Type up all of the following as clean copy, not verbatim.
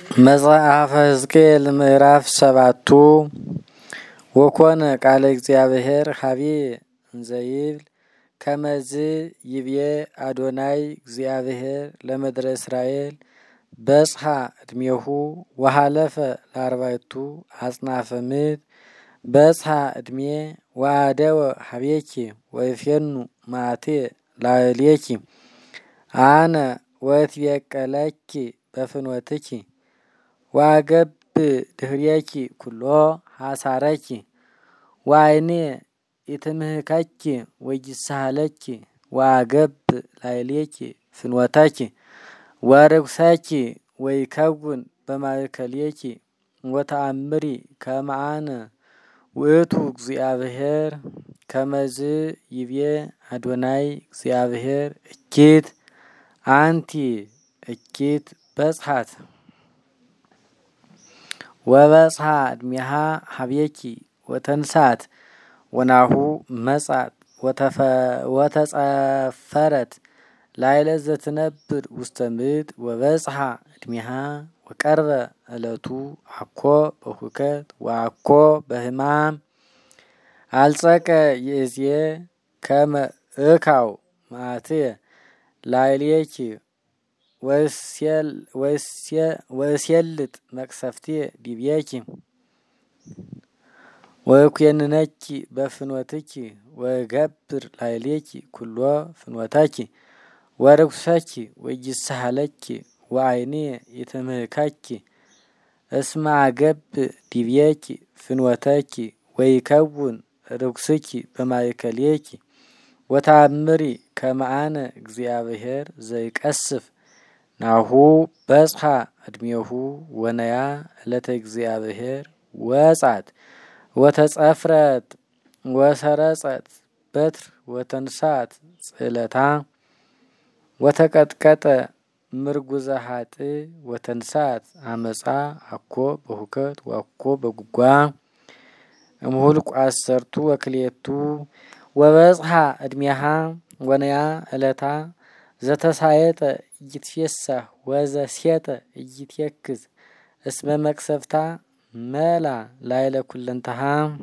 መጽሐፈ ሕዝቅኤል ምዕራፍ 7 ወኮነ ቃለ እግዚአብሔር ሀቤ እንዘይብል ከመዝ ይብዬ አዶናይ እግዚአብሔር ለምድረ እስራኤል በጽሐ እድሜሁ ወሃለፈ ለአርባዕቱ አጽናፈ ምድር በጽሐ እድሜ ወአደወ ሀቤኪ ወይፌኑ ማቴ ላዕሌኪ አነ ወእትቤቀለኪ በፍኖትኪ ዋገብ ድህሬኪ ኩሎ ሐሳረኪ ዋይኔ ኢትምህከኪ ወይሳሃለኪ ዋገብ ላዕሌኪ ፍኖተኪ ወርኩሰኪ ወይከውን በማእከሌኪ ወተአምሪ ከመ አነ ውእቱ እግዚአብሔር ከመዝ ይብዬ አዶናይ እግዚአብሔር እኪት አንቲ እኪት በጽሐት ወበጽሐ እድሜሃ ሀቤኪ ወተንሳት ወናሁ መጻት ወተጸፈረት ላዕለ ዘትነብር ውስተ ምድር ወበጽሐ እድሜሃ ወቀርበ ዕለቱ አኮ በሁከት ወአኮ በሕማም አልጸቀ ይእዜ ከመ እካው ማትየ ላዕሌኪ ወእሴልጥ መቅሰፍትየ ዲቤኪ ወእኩየንነኪ በፍኖትኪ ወገብር ላዕሌኪ ኩሎ ፍኖተኪ ወርኩሰኪ ወይሳሃለኪ ወአይኔ ኢትምህከኪ እስመ አገብ ዲቤኪ ፍኖተኪ ወይከውን ርኩስኪ በማእከሌኪ ወተአምሪ ከመ አነ እግዚአብሔር ዘይቀስፍ ናሁ በጽሐ እድሜሁ ወነያ ዕለተ እግዚአብሔር ወጻት ወተጸፍረት ወሰረጸት በትር ወተንሳት ጽዕለታ ወተቀጥቀጠ ምርጉዘ ኃጥእ ወተንሳት አመፃ አኮ በሁከት ወአኮ በጉጓ እምሁልቁ አሰርቱ ወክልኤቱ ወበጽሐ እድሜሃ ወነያ ዕለታ ዘተሳየጠ ኢይትፌሳህ ወዘሴጠ ኢይትየክዝ እስመ መቅሰፍታ መላ ላዕለ ኩለንተሃ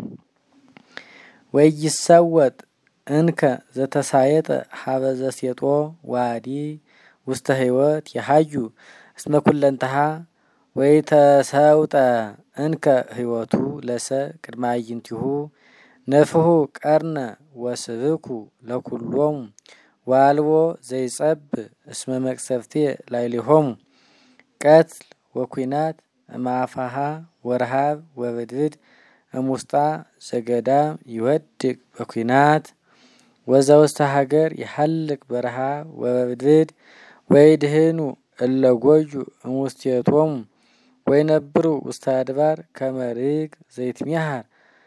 ወይሰወጥ እንከ ዘተሳየጠ ሀበ ዘሴጦ ዋዲ ውስተ ሕይወት የሃዩ እስመ ኩለንተሃ ወይተሰውጠ እንከ ሕይወቱ ለሰብ ቅድመ አዕይንቲሁ ነፍሑ ቀርነ ወስብኩ ለኩሎሙ ወአልቦ ዘይጸብእ እስመ መቅሰፍትየ ላዕሌሆሙ ቀትል ወኲናት እምአፋሃ ወረሃብ ወብድብድ እሙስጣ ዘገዳም ይወድቅ በኲናት ወዘውስተ ሀገር ይሐልቅ በረሃብ ወበብድብድ ወይድህኑ እለ ጐዩ እሙስቴቶሙ ወይነብሩ ውስተ አድባር ከመ ርግብ ዘይትሜሃር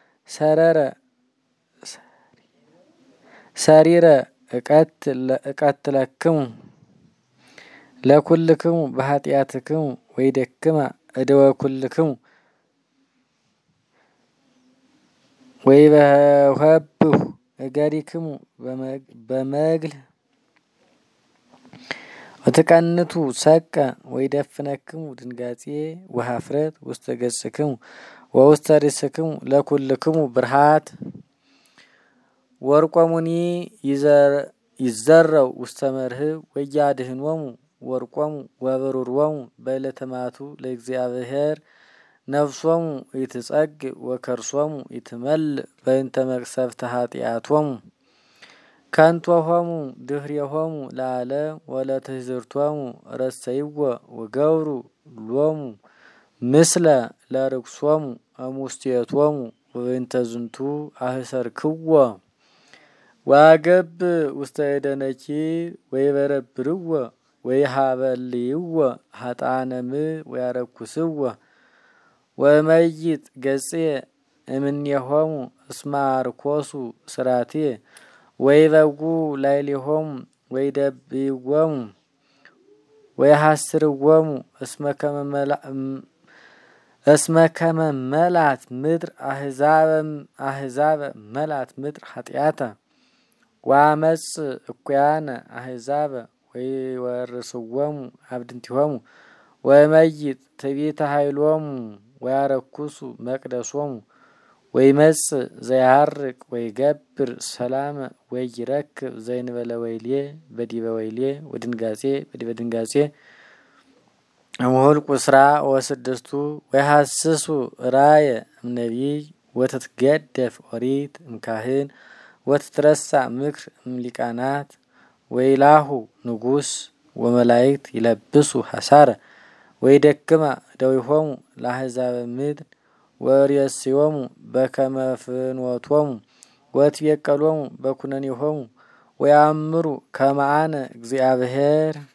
ሰሪረ እቀትለክሙ ለኩልክሙ በኃጢአትክሙ ወይደክማ እደወ ኩልክሙ ወይበህብሁ እገሪክሙ በመግል ወትቀንቱ ሰቀ ወይደፍነክሙ ድንጋጼ ወኀፍረት ውስተ ገጽክሙ ወውስተ ርእስክሙ ለኩልክሙ ብርሃት ወርቆሙኒ ይዘረው ውስተ መርህብ ወያድህኖሙ ወርቆሙ ወብሩሮሙ በዕለተ መዓቱ ለእግዚአብሔር ነፍሶሙ ይትጸግእ ወከርሶሙ ይትመልእ በእንተ መቅሰፍተ ኃጢአቶሙ ከንቶሆሙ ድህሬሆሙ ለዓለም ወለትሕዝርቶሙ ረሰይዎ ወገብሩ ሎሙ ምስለ ለርኩሶሙ እሙስቴቶሙ ወበእንተ ዝንቱ አህሰርክዎ ዋገብ ውስተ እደ ነኪር ወይበረብርዎ ወይሃበልይዎ ኃጥአነ ምድር ወያረኩስዎ ወእመይጥ ገጽየ እምኔሆሙ እስመ አርኰሱ ስራትየ ወይበጉ ላዕሌሆሙ ወይደብይዎሙ ወይሐስርዎሙ እስመ ከመ መላት ምድር አሕዛበ መላት ምድር ኃጢአተ ወአመጽ እኩያነ አሕዛበ ወይወርስዎሙ አብድንቲሆሙ ወመይጥ ትዕቢተ ኃይሎሙ ወያረኩሱ መቅደሶሙ ወይመጽእ ዘያርቅ ወይገብር ሰላመ ወይረክብ ዘእንበለ ወይሌ በዲበ ወይሌ ወድንጋጼ በዲበ ድንጋጼ እምሁልቁ ስራ ወስድስቱ ወይሐስሱ ራየ እምነቢይ ወትትገደፍ ኦሪት እምካህን ወትትረሳ ምክር እምሊቃናት ወይላሁ ንጉስ ወመላእክት ይለብሱ ሐሳረ ወይደክማ ደዊሆሙ ለአሕዛበ ምድር ወርእስዮሙ በከመ ፍኖቶሙ ወትቤቀሎሙ በኩነኔሆሙ ወያምሩ ከመ አነ እግዚአብሔር